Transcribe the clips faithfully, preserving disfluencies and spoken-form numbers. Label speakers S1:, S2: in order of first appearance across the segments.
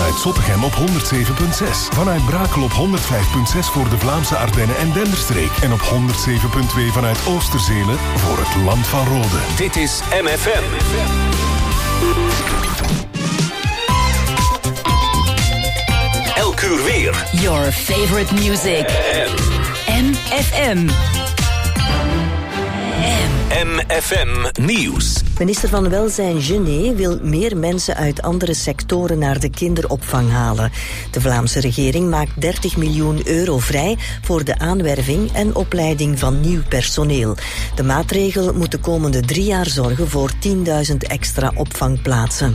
S1: vanuit Zottegem op honderd zeven komma zes. Vanuit Brakel op honderd vijf komma zes voor de Vlaamse Ardennen en Denderstreek. En op honderd zeven komma twee vanuit Oosterzelen voor het Land van Rode.
S2: Dit is M F M. Elk uur weer.
S3: Your favorite music. M F M.
S2: M F M Nieuws.
S4: Minister van Welzijn Genet wil meer mensen uit andere sectoren naar de kinderopvang halen. De Vlaamse regering maakt dertig miljoen euro vrij voor de aanwerving en opleiding van nieuw personeel. De maatregel moet de komende drie jaar zorgen voor tienduizend extra opvangplaatsen.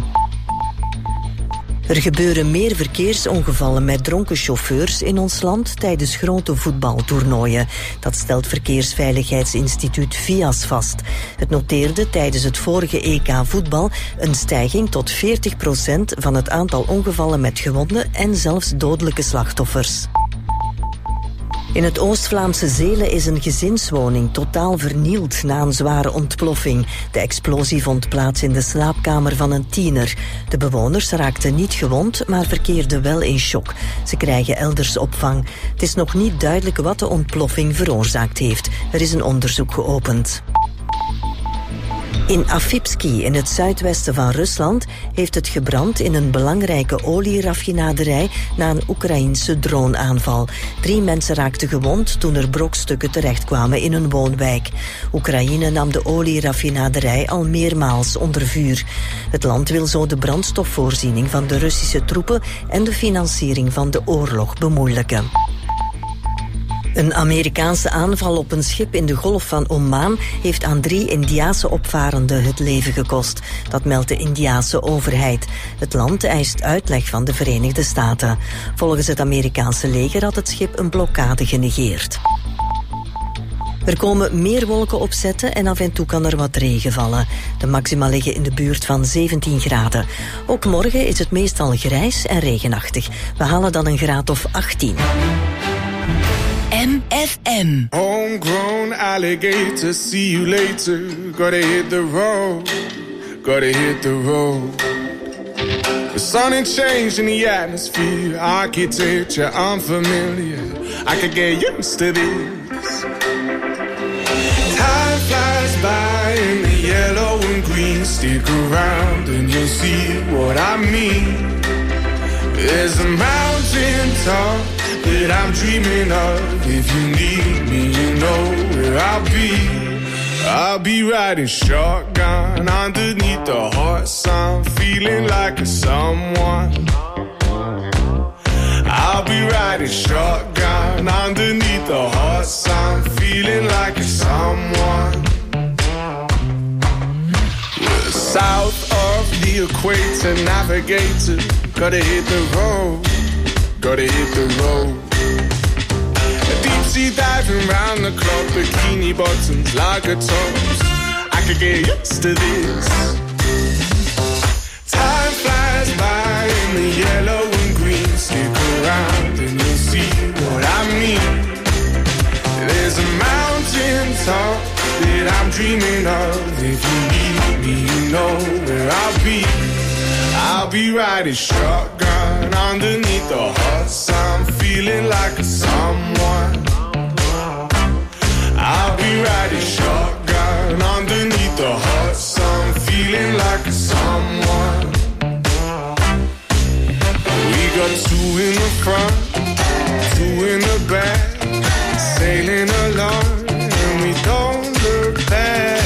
S4: Er gebeuren meer verkeersongevallen met dronken chauffeurs in ons land tijdens grote voetbaltoernooien. Dat stelt Verkeersveiligheidsinstituut V I A S vast. Het noteerde tijdens het vorige E K voetbal een stijging tot veertig procent van het aantal ongevallen met gewonden en zelfs dodelijke slachtoffers. In het Oost-Vlaamse Zelen is een gezinswoning totaal vernield na een zware ontploffing. De explosie vond plaats in de slaapkamer van een tiener. De bewoners raakten niet gewond, maar verkeerden wel in shock. Ze krijgen elders opvang. Het is nog niet duidelijk wat de ontploffing veroorzaakt heeft. Er is een onderzoek geopend. In Afipski, in het zuidwesten van Rusland, heeft het gebrand in een belangrijke olieraffinaderij na een Oekraïense droneaanval. Drie mensen raakten gewond toen er brokstukken terechtkwamen in een woonwijk. Oekraïne nam de olieraffinaderij al meermaals onder vuur. Het land wil zo de brandstofvoorziening van de Russische troepen en de financiering van de oorlog bemoeilijken. Een Amerikaanse aanval op een schip in de Golf van Oman heeft aan drie Indiase opvarenden het leven gekost. Dat meldt de Indiase overheid. Het land eist uitleg van de Verenigde Staten. Volgens het Amerikaanse leger had het schip een blokkade genegeerd. Er komen meer wolken opzetten en af en toe kan er wat regen vallen. De maxima liggen in de buurt van zeventien graden. Ook morgen is het meestal grijs en regenachtig. We halen dan een graad of achttien.
S3: M F M.
S5: Homegrown alligator, see you later. Gotta hit the road, gotta hit the road. The sun ain't changed in the atmosphere. Architecture unfamiliar, I could get used to this. Time flies by in the yellow and green. Stick around and you'll see what I mean. There's a mountain top that I'm dreaming of. If you need me, you know where I'll be. I'll be riding shotgun underneath the hot sun, feeling like a someone. I'll be riding shotgun underneath the hot sun, feeling like a someone. We're south of the equator, navigator, gotta hit the road. Gotta hit the road. Deep sea diving round the clock, bikini bottoms, lager tops. I could get used to this. Time flies by in the yellow and green. Stick around and you'll see what I mean. There's a mountain top that I'm dreaming of. If you need me, you know where I'll be. I'll be riding shotgun underneath the hot sun, feeling like a someone. I'll be riding shotgun underneath the hot sun, feeling like a someone. We got two in the front, two in the back, sailing along, and we don't look back.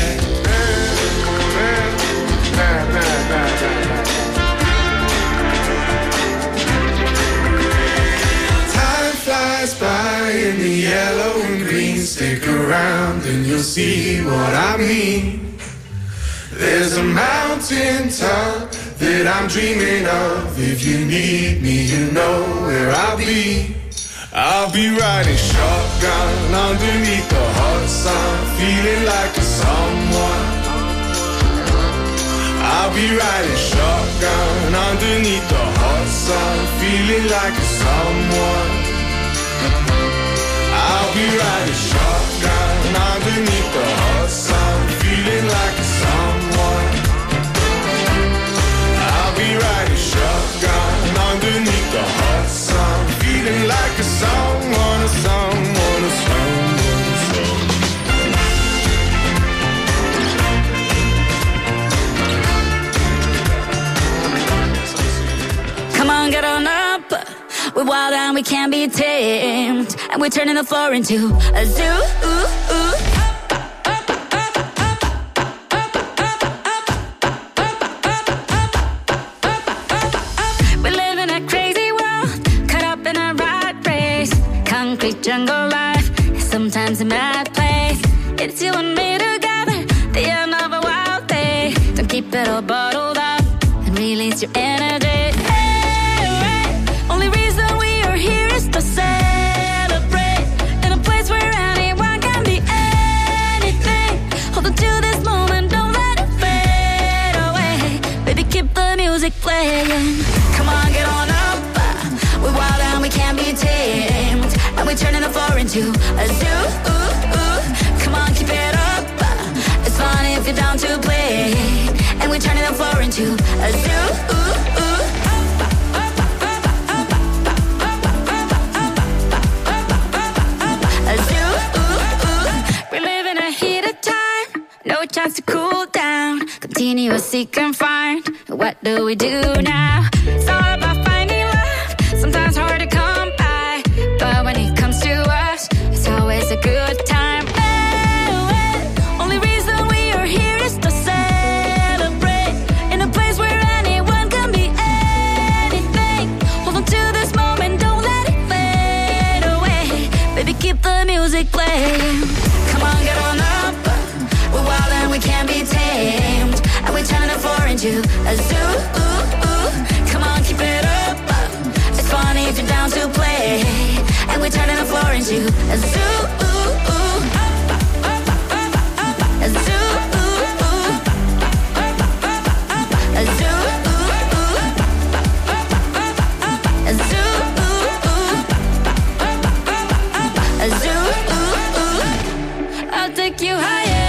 S5: Nah, nah, nah, nah, nah. Flies by in the yellow and green. Stick around and you'll see what I mean. There's a mountain top that I'm dreaming of. If you need me, you know where I'll be. I'll be riding shotgun underneath the hot sun, feeling like a someone. I'll be riding shotgun underneath the hot sun, feeling like a someone. I'll be riding shotgun underneath the hot sun, feeling like a someone. I'll be riding shotgun underneath
S6: We're wild and we can't be tamed, and we're turning the floor into a zoo. Ooh, ooh. We live in a crazy world, caught up in a rat race. Concrete jungle life is sometimes a mad place. It's you and me together, the end of a wild day. Don't keep it all bottled up and release your energy. To celebrate in a place where anyone can be anything. Hold on to this moment, don't let it fade away. Baby, keep the music playing. Come on, get on up. We're wild and we can't be tamed, and we're turning the floor into a zoo. Ooh, ooh. Come on, keep it up. It's fun if you're down to play, and we're turning the floor into a zoo. Ooh, ooh. No chance to cool down, continue to seek and find. What do we do now? It's all about finding love, sometimes hard to come by, but when it comes to us, it's always a good time. Oh, oh. Only reason we are here is to celebrate in a place where anyone can be anything. Hold on to this moment, don't let it fade away. Baby, keep the music playing. Come on, get on up. We're wild and we can't be tamed, and we're turning the floor into a zoo. Ooh, ooh. Come on, keep it up. It's funny if you're down to play, and we're turning the floor into a zoo. Ooh, ooh. A zoo. Ooh, ooh. A zoo. Ooh, ooh. A zoo. Ooh, ooh. A zoo. Ooh, ooh. I'll take you higher.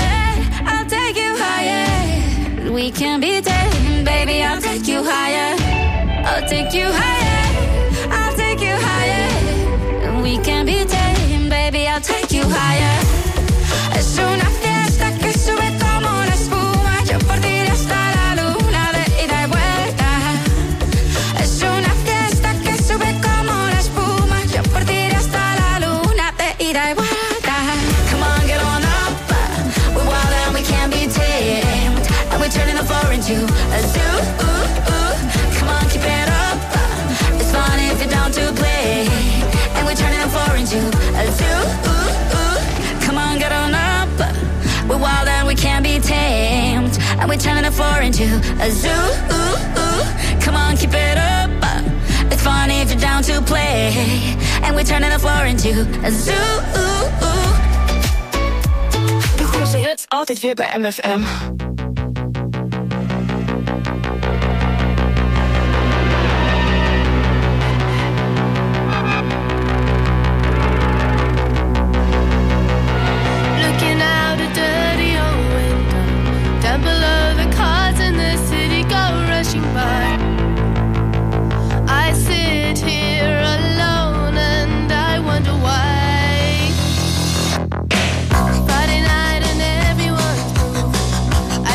S6: We can be tamed, baby, I'll take you higher. I'll take you higher. I'll take you higher. We can be tamed, baby, I'll take you higher. Es una fiesta que sube como la espuma. Yo por ti hasta la luna de ida y vuelta. Es una fiesta que sube como la espuma. Yo por ti hasta la luna de ida y vuelta. Come on, get on up. We're wild and we can't be tamed, and we're turning the floor into a zoo. Ooh, ooh. Come on, keep it up. It's fun if you're down to play, and we're turning the floor into a zoo. Ooh, ooh. Come on, get on up. We're wild and we can't be tamed, and we're turning the floor into a zoo. Ooh, ooh. Come on, keep it up. It's fun if you're down to play, and we're turning the floor into a zoo. Ooh, ooh. De grootste hits altijd weer bij M F M.
S7: Friday night and everyone's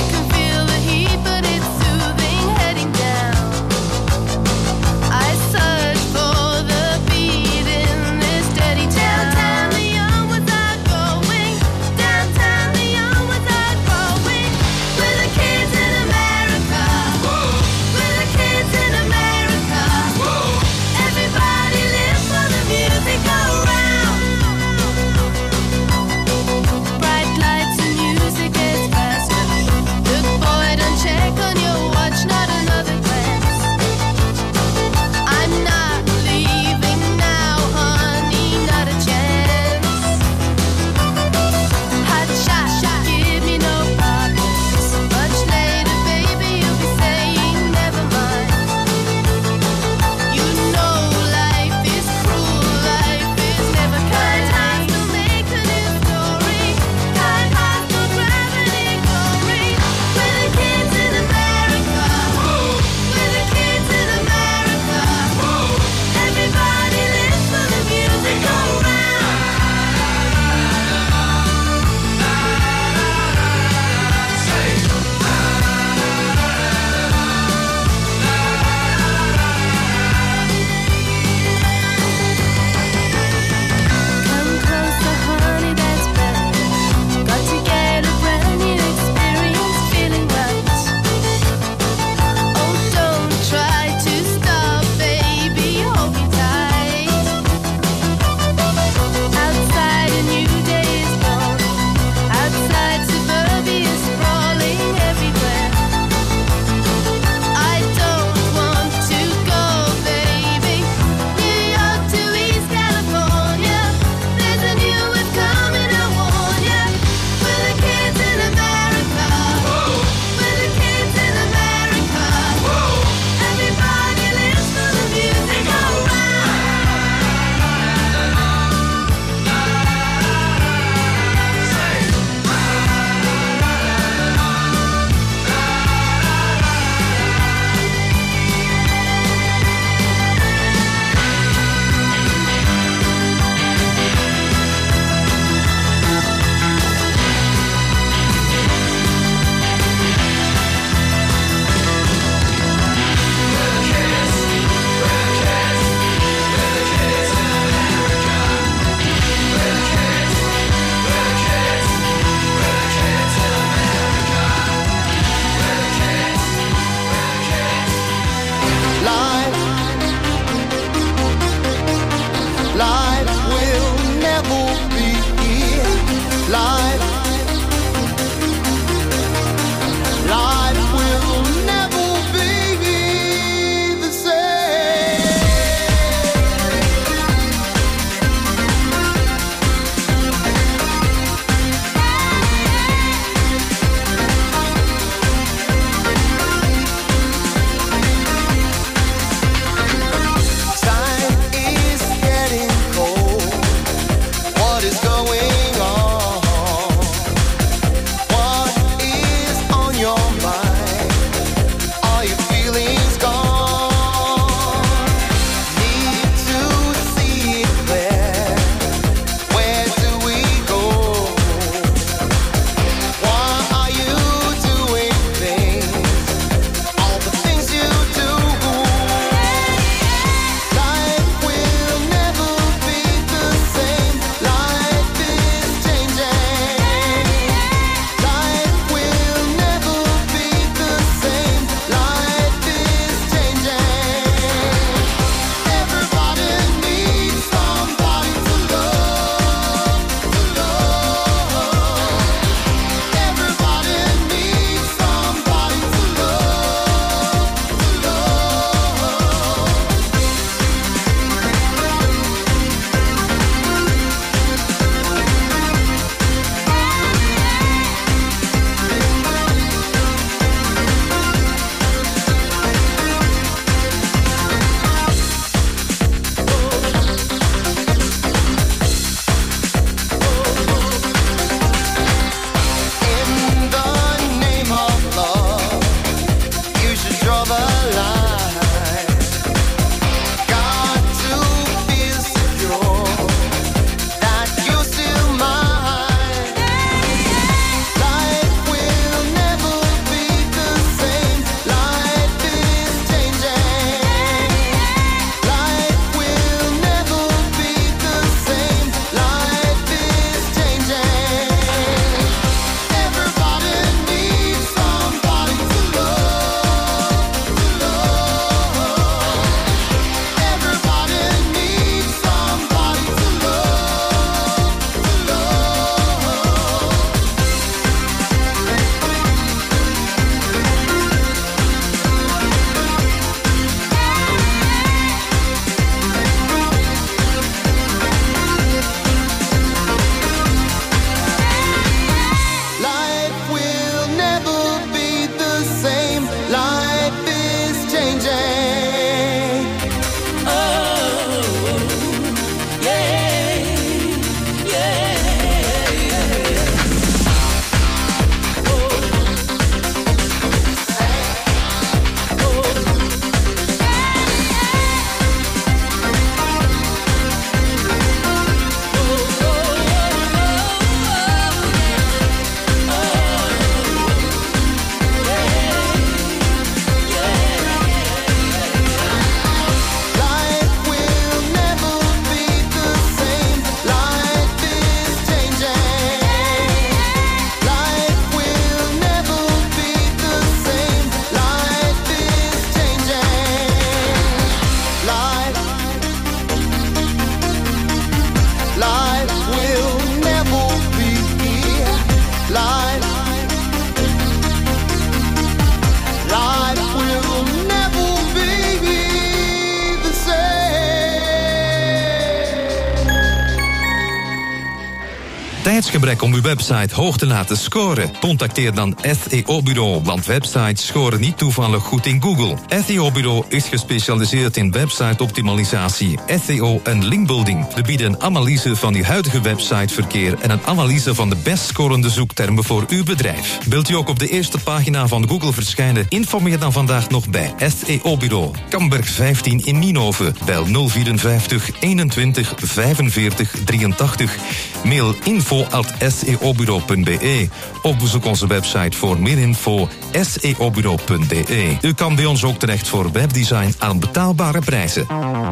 S7: Tijdsgebrek om uw website hoog te laten scoren? Contacteer dan S E O-bureau, want websites scoren niet toevallig goed in Google. S E O-bureau is gespecialiseerd in website-optimalisatie, S E O en linkbuilding. We bieden een analyse van uw huidige websiteverkeer en een analyse van de best scorende zoektermen voor uw bedrijf. Wilt u ook op de eerste pagina van Google verschijnen? Informeer dan vandaag nog bij S E O-bureau. Kamberg vijftien in Nienhoven. Bel nul vierenvijftig eenentwintig vijfenveertig drieëntachtig. Mail info at s e o bureau punt b e. Of bezoek onze website voor meer info s e o bureau punt b e. U kan bij ons ook terecht voor webdesign aan betaalbare prijzen.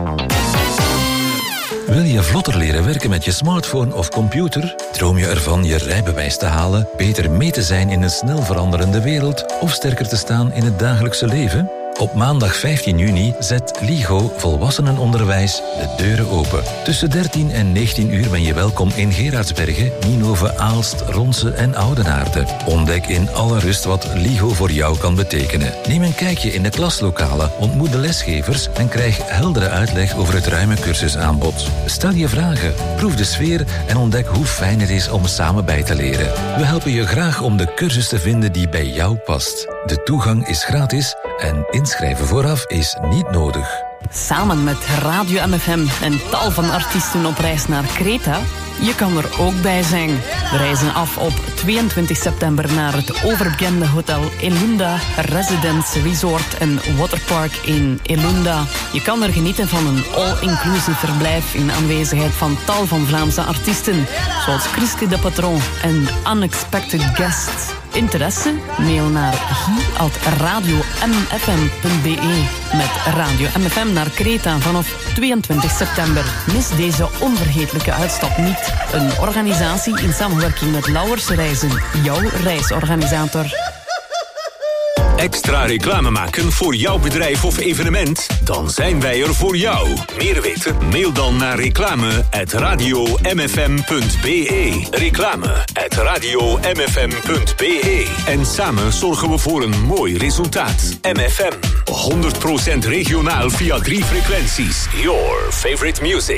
S8: Wil je vlotter leren werken met je smartphone of computer? Droom je ervan je rijbewijs te halen, beter mee te zijn in een snel veranderende wereld of sterker te staan in het dagelijkse leven? Op maandag vijftien juni zet LIGO Volwassenenonderwijs de deuren open. Tussen dertien en negentien uur ben je welkom in Gerardsbergen, Nienhoven, Aalst, Ronse en Oudenaarde. Ontdek in alle rust wat LIGO voor jou kan betekenen. Neem een kijkje in de klaslokalen, ontmoet de lesgevers en krijg heldere uitleg over het ruime cursusaanbod. Stel je vragen, proef de sfeer en ontdek hoe fijn het is om samen bij te leren. We helpen je graag om de cursus te vinden die bij jou past. De toegang is gratis en inschrijven vooraf is niet nodig.
S9: Samen met Radio M F M en tal van artiesten op reis naar Kreta. Je kan er ook bij zijn. We reizen af op tweeëntwintig september naar het overbekende hotel Elunda Residence Resort en Waterpark in Elunda. Je kan er genieten van een all-inclusive verblijf in aanwezigheid van tal van Vlaamse artiesten, zoals Christy de Patron en Unexpected Guests. Interesse? Mail naar guy at radio m f m punt b e met Radio M F M naar Kreta vanaf tweeëntwintig september. Mis deze onvergetelijke uitstap niet. Een organisatie in samenwerking met Lauwers Reizen, jouw reisorganisator.
S2: Extra reclame maken voor jouw bedrijf of evenement? Dan zijn wij er voor jou. Meer weten? Mail dan naar reclame at radio m f m punt b e. Reclame at radio m f m punt b e. En samen zorgen we voor een mooi resultaat. M F M, honderd procent regionaal via drie frequenties. Your favorite music.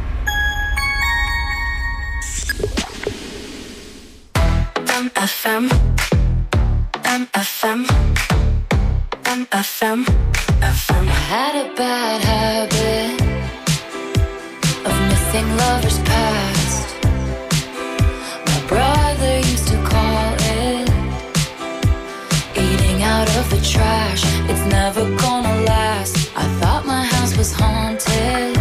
S6: M F M, M F M, M F M, F M. I had a bad habit of missing lovers past. My brother used to call it eating out of the trash. It's never gonna last. I thought my house was haunted.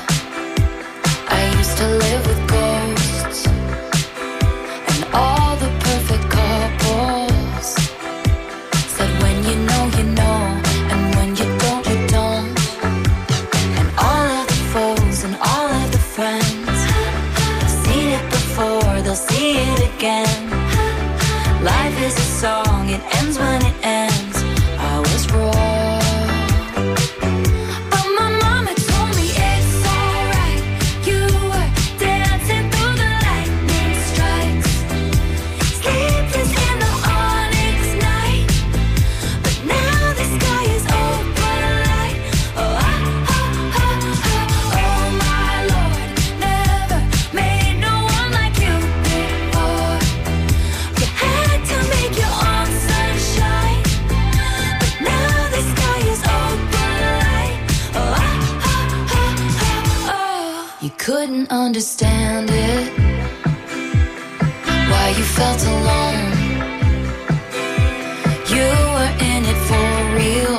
S6: I used to live with ghosts and all the perfect couples said when you know you know, and when you don't you don't. And all of the foes and all of the friends have seen it before, they'll see it again. Life is a song, it ends when it ends. I was wrong, but my mama told me it's alright. You were dancing through the lightning strikes, sleepless in the onyx night. But now the sky is open light. Oh, ah, ah, ah, ah. Oh my Lord, never made no one like you before. You had to make your own sunshine, but now the sky is open light. Oh, ah, ah, ah, ah, oh. You couldn't understand it, why you felt alone. You were in it for real.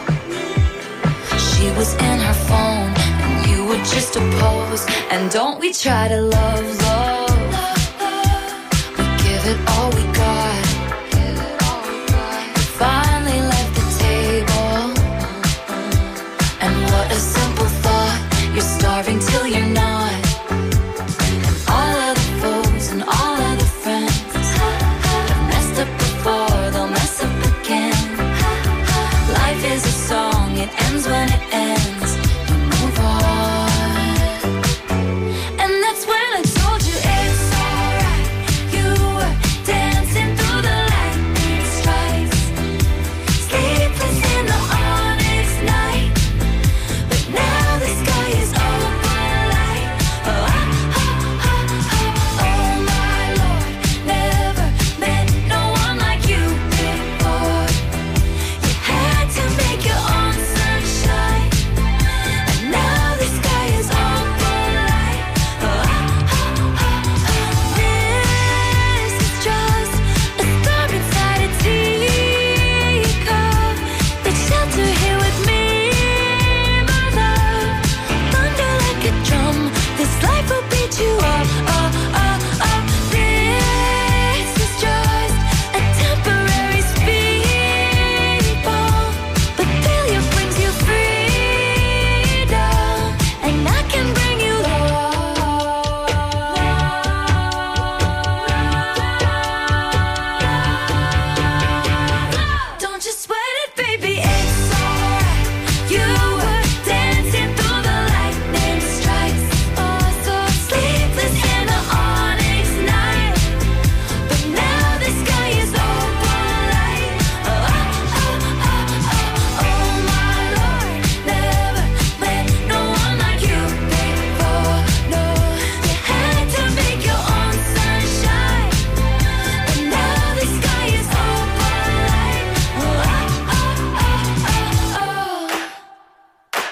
S6: She was in her phone, and you were just a pose. And don't we try to love, love? We give it all we got. You finally left the table, and what a simple thought. You're starving till you're not. And all of the foes and all of the friends have messed up before, they'll mess up again. Life is a song, it ends when it ends. You move on, and that's when I told you it's alright. You were dancing through the lightning strikes, sleepless in the onyx night. But now the sky is open light. Oh, ah, ah, ah, ah. Oh my Lord, never met no one like you before. You had to make your own sunshine,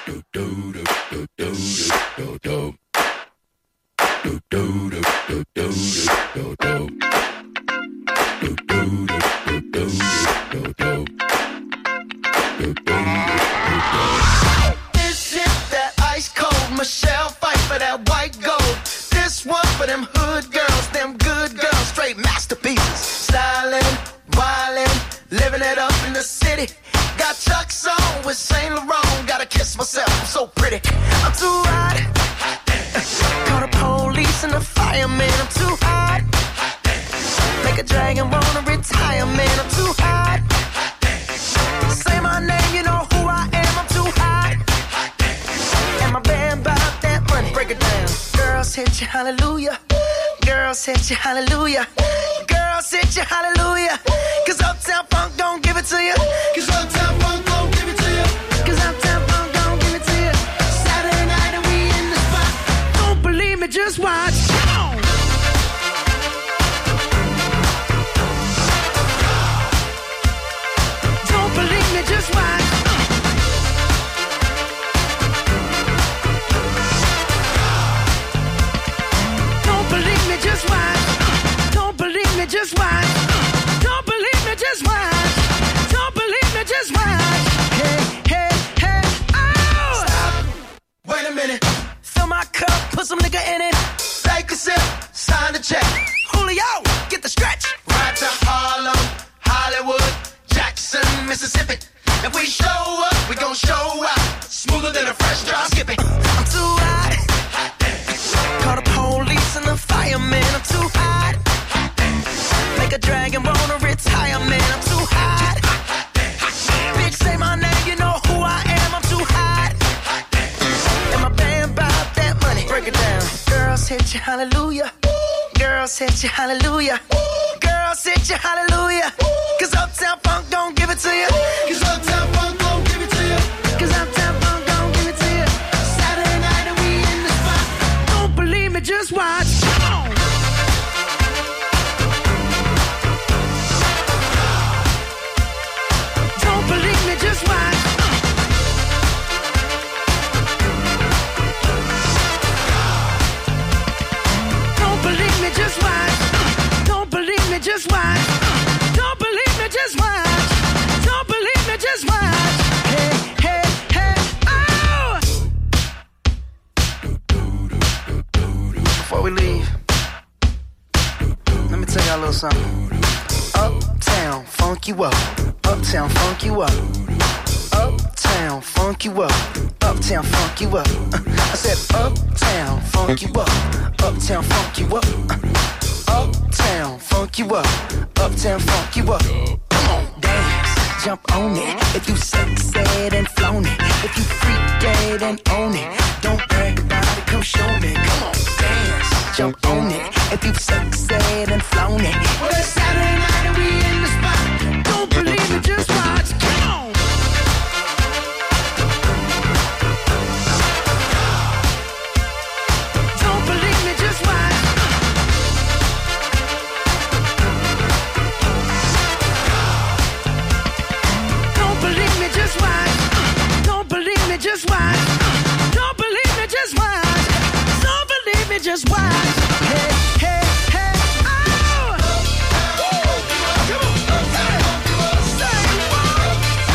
S10: This shit that ice cold Michelle fight for that white gold. This one for them hood girls, them good girls, straight masterpieces. Stylin', wildin', living it up in the city. Got Chuck's on with Saint Laurent. Gotta kiss myself, I'm so pretty. I'm too hot. Call the police and the fireman. I'm too hot. Make a dragon wanna retire, man. I'm too hot. Say my name, you know who I am. I'm too hot. And my band bought that money. Break it down. Girls hit you, hallelujah. Girls hit you, hallelujah. Girls hit you, hallelujah. Cause Uptown Funk don't give it to you. Cause Uptown Funk don't give it to you. Cause Uptown Funk don't give it to you. Saturday night and we in the spot. Don't believe me, just watch. Don't believe me, just watch. Don't believe me, just watch. Don't believe me, just watch. Don't believe me, just watch. Don't believe me, just watch. Hey, hey, hey, oh! Stop. Wait a minute. Fill my cup, put some nigga in it. Take a sip, sign the check. Julio, get the stretch. Right to Harlem, Hollywood, Jackson, Mississippi. If we show up, we gon' show out. Smoother than a fresh drop. Skip it. I'm too hot. Call the police and the fireman. I'm too hot. Make a dragon wanna retire, man. I'm too hot. Bitch, say my name, you know who I am. I'm too hot. And my band bought that money. Break it down. Girls hit you, hallelujah. Girls hit you, hallelujah. Girls hit you, hallelujah. Cause Uptown Funk don't give it to you. Cause Uptown Funk don't give it to you. Cause Uptown Funk don't give it to you. Saturday night and we in the spot. Don't believe me, just watch. Come on. Don't believe me, just watch. Don't believe me, just watch. Don't believe me, just watch. Don't believe me, just watch. Don't believe me, just watch. Hey, hey, hey, oh! Before we leave, let me tell y'all a little something. Uptown, funk you up. Uptown, funk you up. Uptown, funk you up. Uptown, funk you up. I said uptown, funk you up. Uptown, funk you up. Uptown, funk you up. Uptown, funk you up. Come on, dance, jump on it. If you sexed and flown it. If you freak dead and own it. Don't brag about it, come show me. Come on, dance, jump on it. If you sexed and flown it. Well, it's Saturday night and we in the spot. Don't believe it, just watch. Come on. Don't believe me, just watch. Don't believe me, just watch. Don't believe me, just watch. Don't believe me, just watch. Don't believe me, just watch. Hey, hey, hey, oh! Come on, say it. Say what?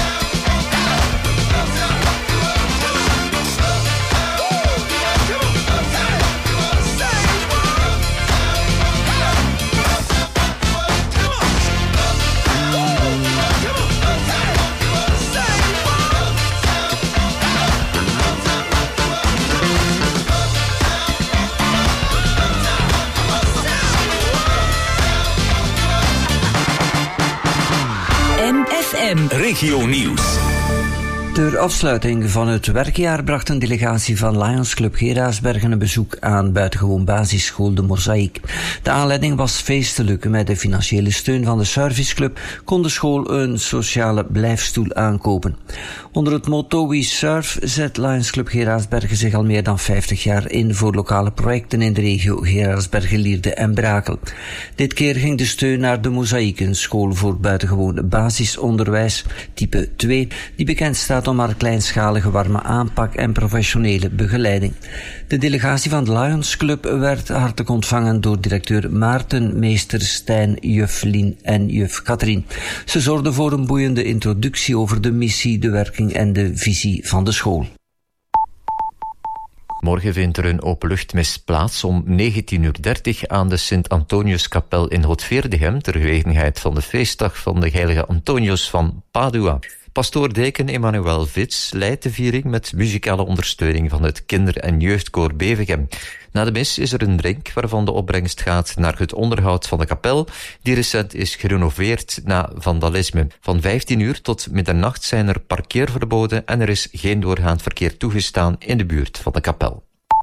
S3: M F M
S2: Regio Nieuws.
S11: Ter afsluiting van het werkjaar bracht een delegatie van Lions Club Geraardsbergen een bezoek aan buitengewoon basisschool De Mozaïek. De aanleiding was feestelijk. Met de financiële steun van de serviceclub kon de school een sociale blijfstoel aankopen. Onder het motto We Serve zet Lions Club Geraardsbergen zich al meer dan vijftig jaar in voor lokale projecten in de regio Geraardsbergen, Lierde en Brakel. Dit keer ging de steun naar De Mozaïek, een school voor buitengewoon basisonderwijs type twee, die bekend staat gaat om haar kleinschalige warme aanpak en professionele begeleiding. De delegatie van de Lions Club werd hartelijk ontvangen door directeur Maarten, meester Stijn, juf Lien en juf Katrien. Ze zorgden voor een boeiende introductie over de missie, de werking en de visie van de school.
S12: Morgen vindt er een openluchtmis plaats om negentien uur dertig aan de Sint-Antoniuskapel in Hotveerdegem ter gelegenheid van de feestdag van de heilige Antonius van Padua. Pastoor-deken Emmanuel Vits leidt de viering met muzikale ondersteuning van het kinder- en jeugdkoor Bevegem. Na de mis is er een drink waarvan de opbrengst gaat naar het onderhoud van de kapel, die recent is gerenoveerd na vandalisme. Van vijftien uur tot middernacht zijn er parkeerverboden en er is geen doorgaand verkeer toegestaan in de buurt van de kapel.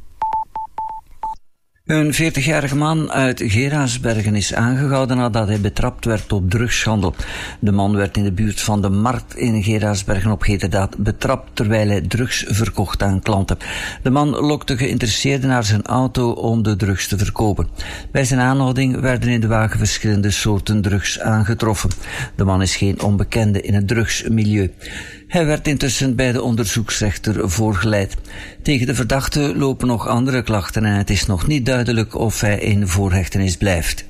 S11: Een veertigjarige man uit Geraardsbergen is aangehouden nadat hij betrapt werd op drugshandel. De man werd in de buurt van de markt in Geraardsbergen op heterdaad betrapt terwijl hij drugs verkocht aan klanten. De man lokte geïnteresseerden naar zijn auto om de drugs te verkopen. Bij zijn aanhouding werden in de wagen verschillende soorten drugs aangetroffen. De man is geen onbekende in het drugsmilieu. Hij werd intussen bij de onderzoeksrechter voorgeleid. Tegen de verdachte lopen nog andere klachten en het is nog niet duidelijk of hij in voorhechtenis blijft.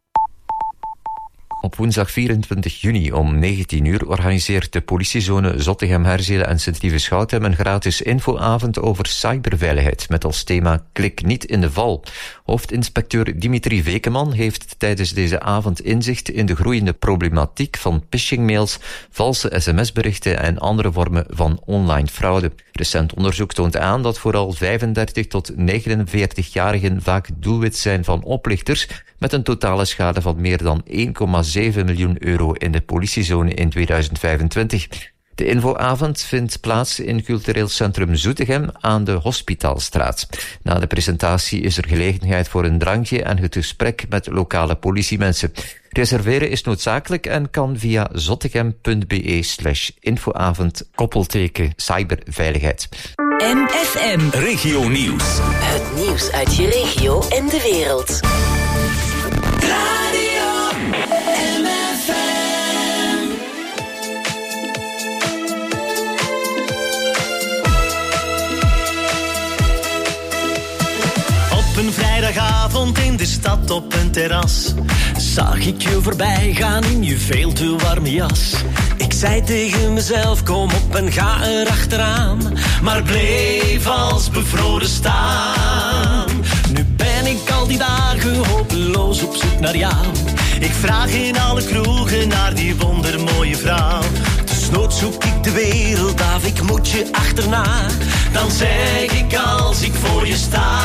S12: Op woensdag vierentwintig juni om negentien uur organiseert de politiezone Zottegem-Herzelen en Sint-Lieve-Schouten een gratis infoavond over cyberveiligheid met als thema Klik niet in de val. Hoofdinspecteur Dimitri Vekeman heeft tijdens deze avond inzicht in de groeiende problematiek van phishingmails, valse sms-berichten en andere vormen van online fraude. Recent onderzoek toont aan dat vooral vijfendertig tot negenenveertig-jarigen vaak doelwit zijn van oplichters met een totale schade van meer dan één komma zeven miljoen euro in de politiezone in tweeduizend vijfentwintig. De infoavond vindt plaats in cultureel centrum Zoetegem aan de Hospitaalstraat. Na de presentatie is er gelegenheid voor een drankje en het gesprek met lokale politiemensen. Reserveren is noodzakelijk en kan via zottegem.be slash infoavond koppelteken cyberveiligheid.
S3: M F M
S2: Regio Nieuws.
S3: Het nieuws uit je regio en de wereld.
S10: Radio M F M.
S13: Op een vrijdagavond in de stad op een terras zag ik je voorbij gaan in je veel te warme jas. Ik zei tegen mezelf, kom op en ga er achteraan, maar bleef als bevroren staan. Nu ben ik al die dagen hopeloos op zoek naar jou. Ik vraag in alle kroegen naar die wondermooie vrouw. Dus nood zoek ik de wereld af, ik moet je achterna. Dan zeg ik als ik voor je sta.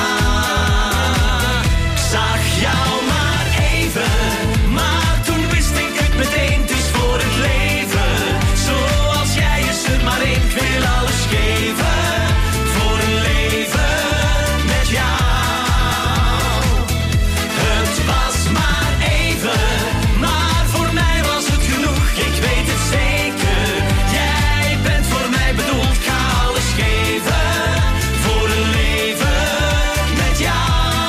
S13: Ik zag jou maar even, maar toen wist ik het meteen, het is voor het leven. Zoals jij is er maar één, ik wil alles geven. Voor een leven met jou. Het was maar even, maar voor mij was het genoeg. Ik weet het zeker, jij bent voor mij bedoeld. Ik ga alles geven voor een leven met jou.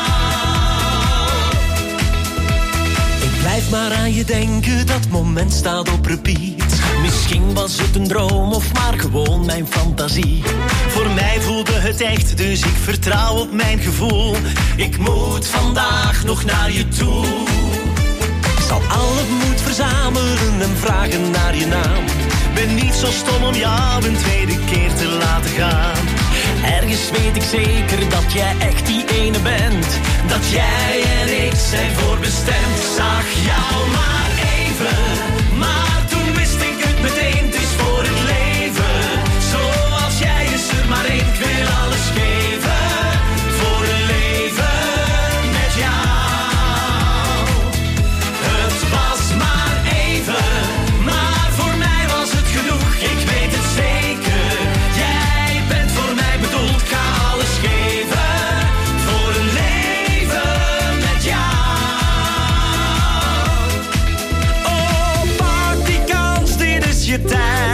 S13: Ik blijf maar aan je denken, dat moment staat op repeat. Misschien was het een droom of maar gewoon mijn fantasie. Voor mij voelde het echt, dus ik vertrouw op mijn gevoel. Ik moet vandaag nog naar je toe. Ik zal al het moed verzamelen en vragen naar je naam. Ben niet zo stom om jou een tweede keer te laten gaan. Ergens weet ik zeker dat jij echt die ene bent. Dat jij en ik zijn voorbestemd. Ik zag jou maar even, maar toen wist ik het meteen. Het is voor het leven, zoals jij is er maar één. Ik wil alles geven, voor een leven met jou. Het was maar even, maar voor mij was het genoeg. Ik weet het zeker, jij bent voor mij bedoeld. Ik ga alles geven, voor een leven met jou. Oh, pak die kans, dit is je tijd.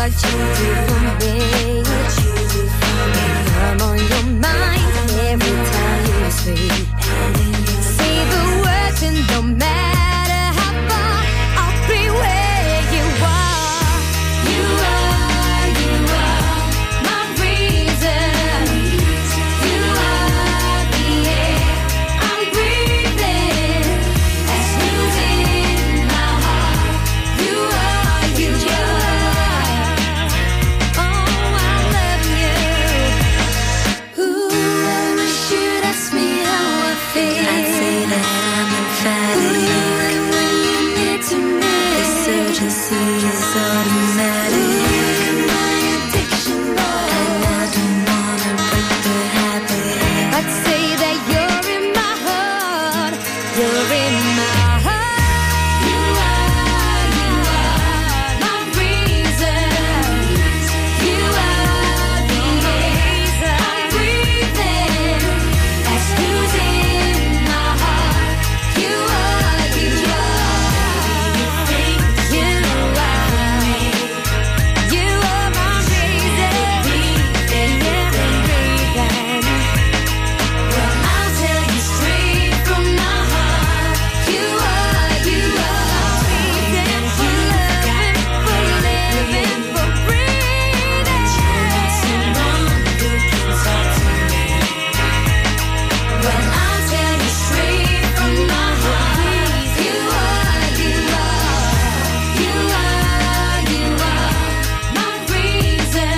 S6: what you do for me. What you do for me. I'm on your mind every time you speak. Say the words and no matter how far, I'll be where you are. You are, you are my reason. You are the air I'm breathing. As music in my heart. You are, you are. Oh, I love you. Ooh, I wish you'd ask me how I feel. I'd say that I'm emphatic. Ooh, when you're near to me, this urgency is automatic. Ooh, my addiction, boy, and I don't wanna break the habit. I'd say that you're in my heart. You're in my heart. You are, you are my reason. You are the air I'm breathing. As music in my heart. You are, you are. You think you are me. You are my reason. And every reason. Well, I'll tell you straight from my heart. You are, you are reason for loving, for living, for breathing. Someone who can talk to me. Well, I'll tell you straight from my heart. You are, you are, you are, you are my reason.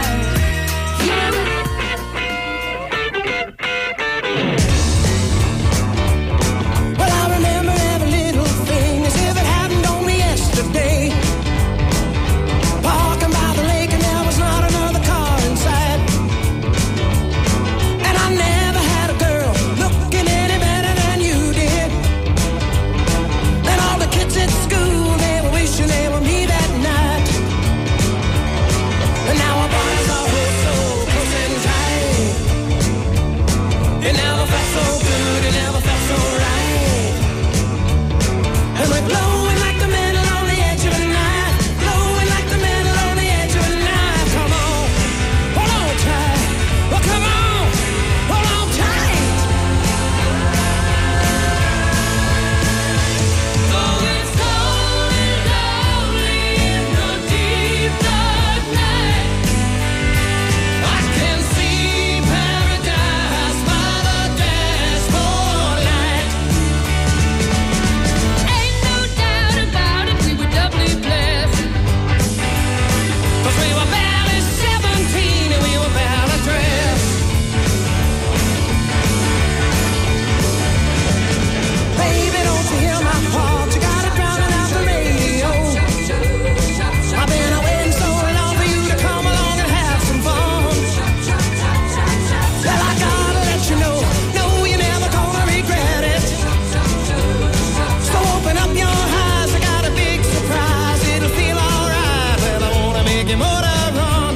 S10: Well, I remember every little thing as if it happened only yesterday. Walking by the lake and there was not another car inside. And I never had a girl looking any better than you did. And all the kids at school, they were wishing they were me that night. And now our bodies are hold so close and tight. It never felt so good, it never felt so right. And we're glowing like the metal on the edge of a knife. Glowing like the metal on the edge of a knife. Come on, hold on tight. Well, come on, hold on tight. Oh, it's cold and lonely in the deep dark night. I can see paradise by the dashboard light. Ain't no doubt about it, we were doubly blessed. 'Cause we were barely seventeen and we were barely dressed. Baby, don't you hear my heart? You gotta drown it out the radio. I've been waiting so long for you to come along and have some fun. Well, I gotta let you know, no, you're never gonna regret it. So open up your eyes, I got a big surprise. It'll feel alright. Well, I wanna make your motor run.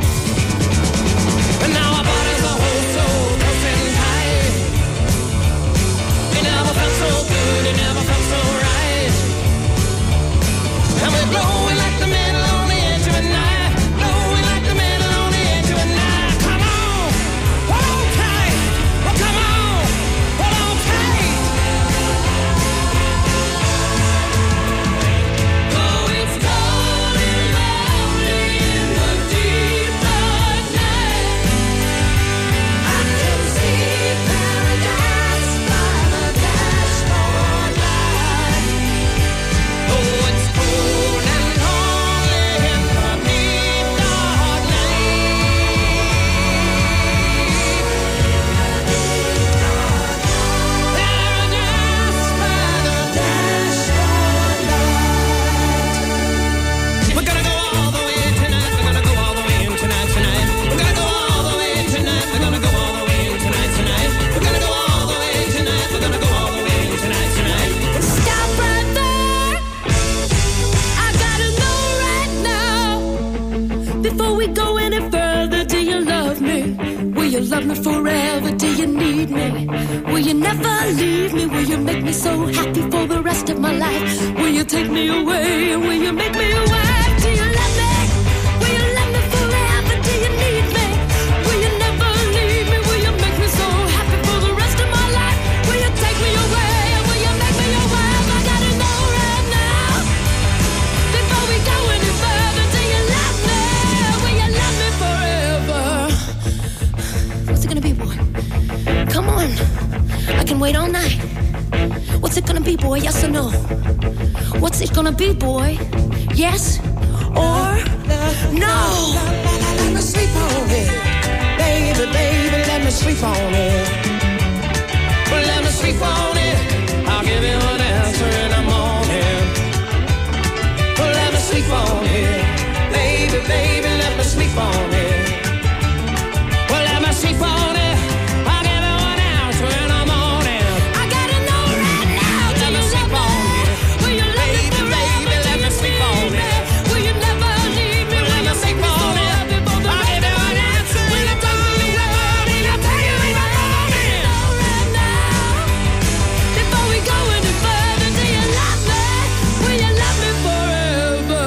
S10: And now our bodies are hold so close and tight. It never felt so good, it never felt so right. And we're glowing like the metal on the edge of a knife. Glowing like the metal on the edge of a knife. Come on, hold on tight. Well, come on, hold on tight. Oh, it's cold and lonely in the deep dark night. I can see paradise by the dashboard light. Oh, it's cold and lonely in the deep dark night. Paradise by the dashboard light. We're gonna go all the way tonight. We're gonna go all the way in tonight, tonight. We're gonna go all the way tonight. We're gonna go all the way in tonight, tonight. We're gonna go all the way tonight. We're gonna go all the way in tonight, tonight.
S6: Stop right there. I gotta know right now. Before we go any further, do you love me? Will you love me forever? Do you need me? Will you never leave me? Will you make me so happy for the rest of my life? Will you take me away? Will you make me your wife? Do you love me? Will you
S14: boy? Yes or no? What's it gonna be, boy? Yes or no?
S10: Let me sleep on it. Baby, baby, let me sleep on it. Let me sleep on it. I'll give you an answer in the morning. Let me sleep on it. Baby, baby, let me sleep on it. Well, let me sleep on it. I'll give you an answer in the morning.
S14: I gotta know right now.
S10: Let me sleep on it.
S14: Will you love me forever?
S10: Baby, let me sleep on it.
S14: Will you never leave me?
S10: Let me sleep on it. I'll give you an answer in the morning. I'll tell you in the morning.
S14: Right now, before we go any further, do you love me? Will you love me forever?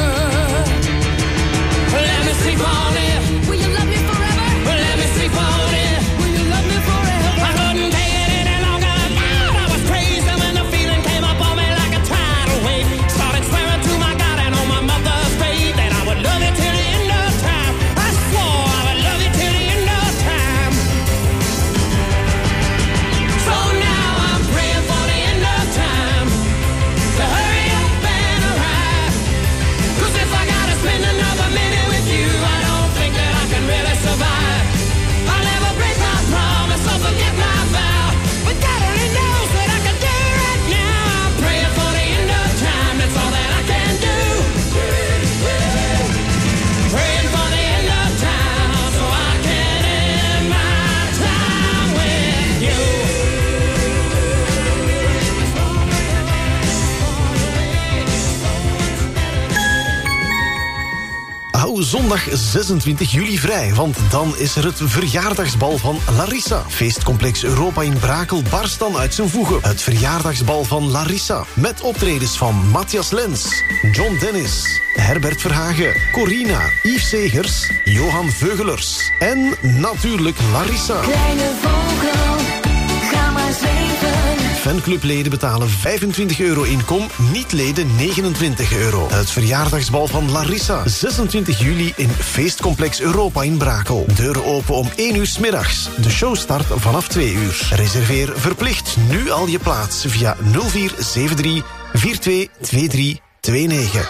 S10: Let me sleep on it.
S14: Will you love me forever?
S10: Let me sleep on it.
S14: Will you love me forever?
S10: I couldn't take it any longer. God, I was crazy when the feeling came up on me like a tidal wave. Started swearing to my God and on my mother's grave that I would love you till the end of time. I swore I would love you till the end of time. So now I'm praying for the end of time to hurry up and arrive. 'Cause if I gotta spend another minute with you, I don't think that I can really survive. I'll never break my promise or forget my vow. But God only knows what I can do right now. I'm praying for the end of time, that's all that I can do. Praying for the end of time so I can end my time with you.
S15: Hou zondag zesentwintig juli vrij, want dan is er het verjaardagsbal van Larissa. Feestcomplex Europa in Brakel barst dan uit zijn voegen. Het verjaardagsbal van Larissa. Met optredens van Matthias Lens, John Dennis, Herbert Verhagen, Corina, Yves Segers, Johan Veugelers en natuurlijk Larissa.
S14: Kleine vogel, ga maar zweven.
S15: Fanclubleden betalen vijfentwintig euro inkom, niet-leden negenentwintig euro. Het verjaardagsbal van Larissa, zesentwintig juli in Feestcomplex Europa in Brakel. Deuren open om één uur 's middags. De show start vanaf twee uur. Reserveer verplicht nu al je plaats via nul vier zeven drie vier twee twee drie twee negen.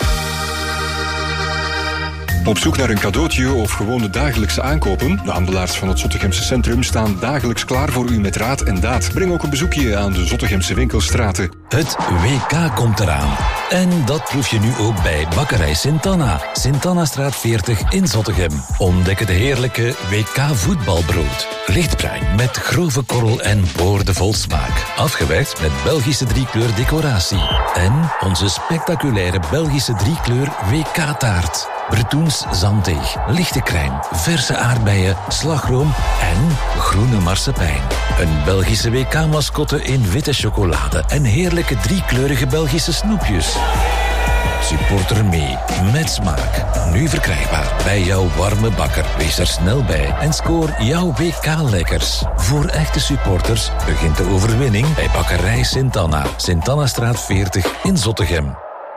S16: Op zoek naar een cadeautje of gewone dagelijkse aankopen? De handelaars van het Zottegemse Centrum staan dagelijks klaar voor u met raad en daad. Breng ook een bezoekje aan de Zottegemse winkelstraten.
S8: Het W K komt eraan. En dat proef je nu ook bij Bakkerij Sint-Anna. Sint-Annastraat veertig in Zottegem. Ontdek het heerlijke W K voetbalbrood. Lichtbruin met grove korrel en boordevol smaak. Afgewerkt met Belgische driekleur decoratie. En onze spectaculaire Belgische driekleur W K-taart. Bretoens zanddeeg, lichte crème, verse aardbeien, slagroom en groene marsepein. Een Belgische W K-mascotte in witte chocolade en heerlijke driekleurige Belgische snoepjes. Supporter mee, met smaak. Nu verkrijgbaar bij jouw warme bakker. Wees er snel bij en scoor jouw W K-lekkers. Voor echte supporters begint de overwinning bij Bakkerij Sint-Anna. Sint-Annastraat veertig in Zottegem.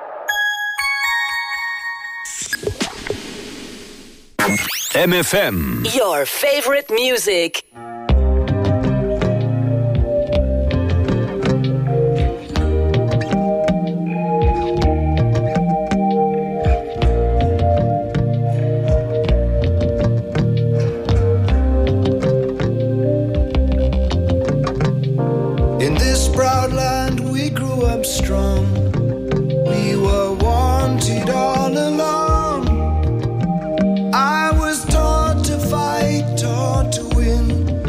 S2: M F M.
S3: Your favorite music.
S5: In this proud land we grew up strong. We were wanted all along. I was taught to fight, taught to win.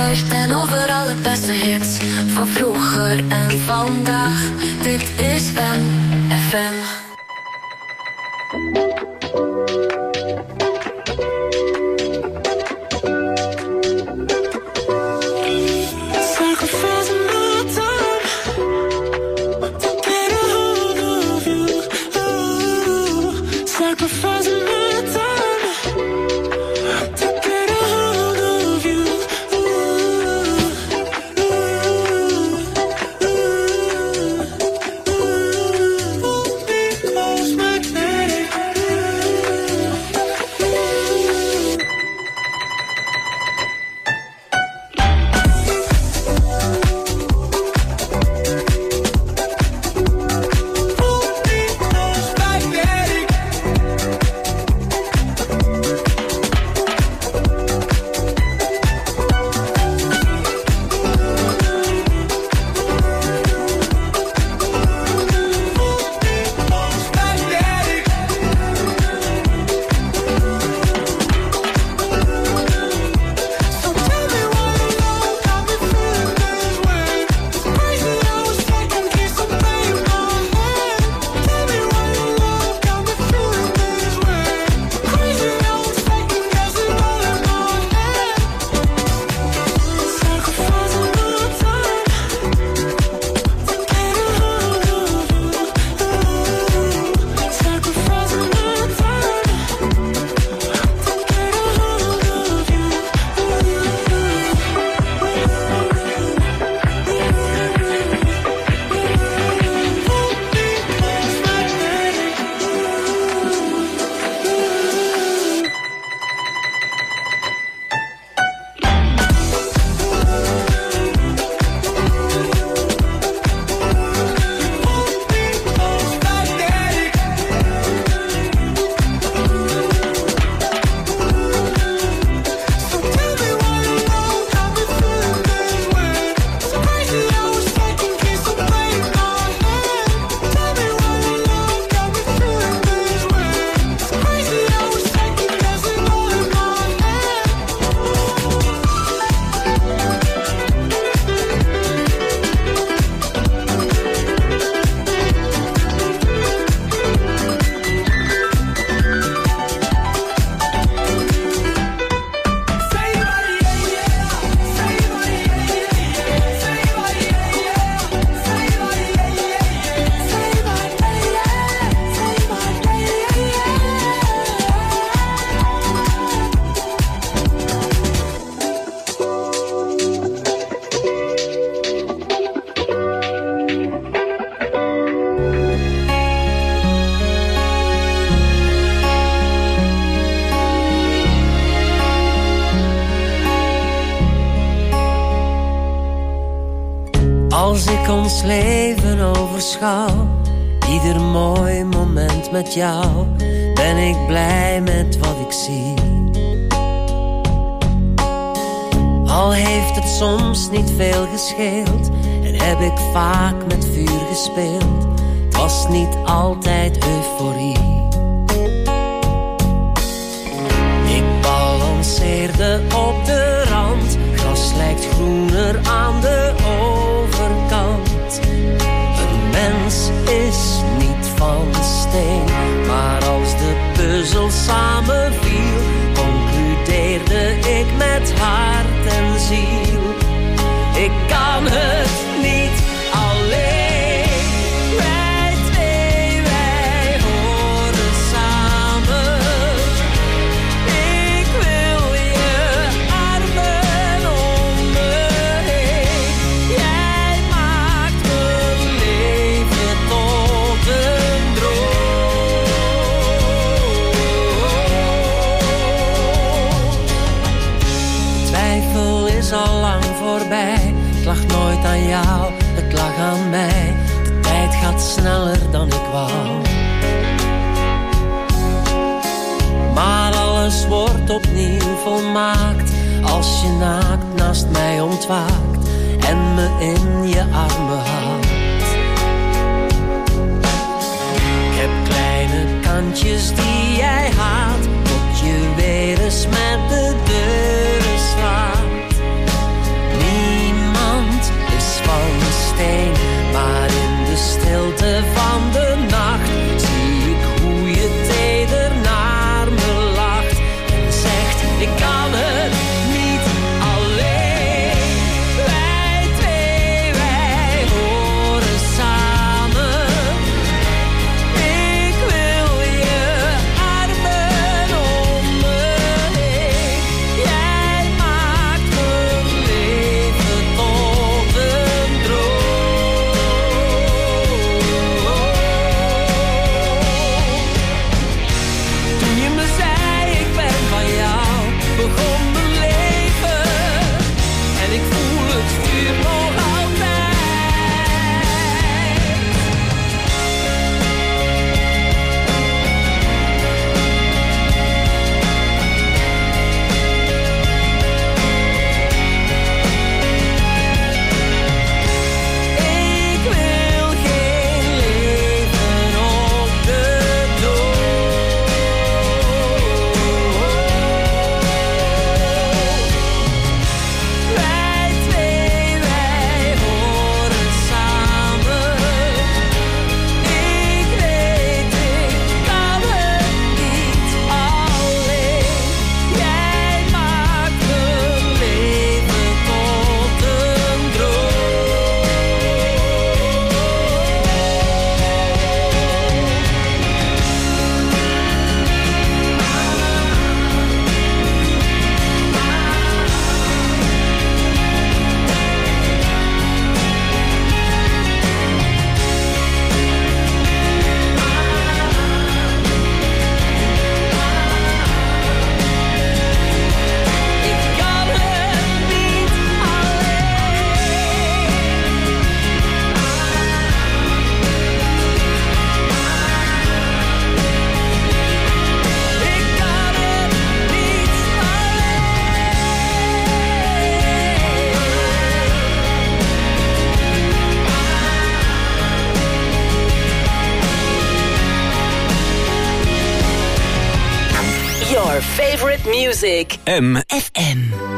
S6: Spotify en overal het beste hits van vroeger en vandaag. Dit is M F M.
S17: Als ik ons leven overschouw, ieder mooi moment met jou, ben ik blij met wat ik zie. Al heeft het soms niet veel gescheeld en heb ik vaak met vuur gespeeld, het was niet altijd euforie. Ik balanceerde op de rand, gras lijkt groener aan de overkant. Een mens is niet van steen, maar als de puzzel samenviel, concludeerde ik met hart en ziel. Ik kan het niet alleen, wij twee, wij horen samen. Ik wil je armen om me heen. Jij maakt mijn leven tot een droom. Twijfel is al lang voorbij. Het lag nooit aan jou, het lag aan mij. De tijd gaat sneller dan ik wou. Maar alles wordt opnieuw volmaakt als je naakt naast mij ontwaakt en me in je armen houdt. Ik heb kleine kantjes die jij haat, tot je weer eens met de deuren slaat.
S3: Music.
S2: M.
S3: F M.